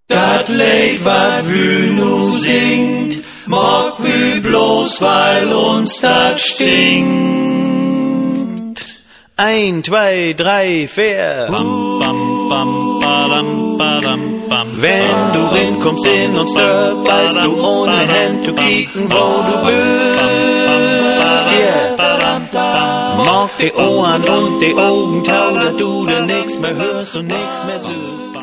Dat Lied, wat wir nu singt, mag wir bloß, weil uns dat stinkt. 1, 2, 3, 4. Bam, bam, bam, badam, badam, bam. Wenn du rinkommst in uns Dörp, weißt du ohne Hand zu kicken, wo du bist, yeah. Mag die Ohren und die Augen tau, dass du da nix mehr hörst und nix mehr süßt.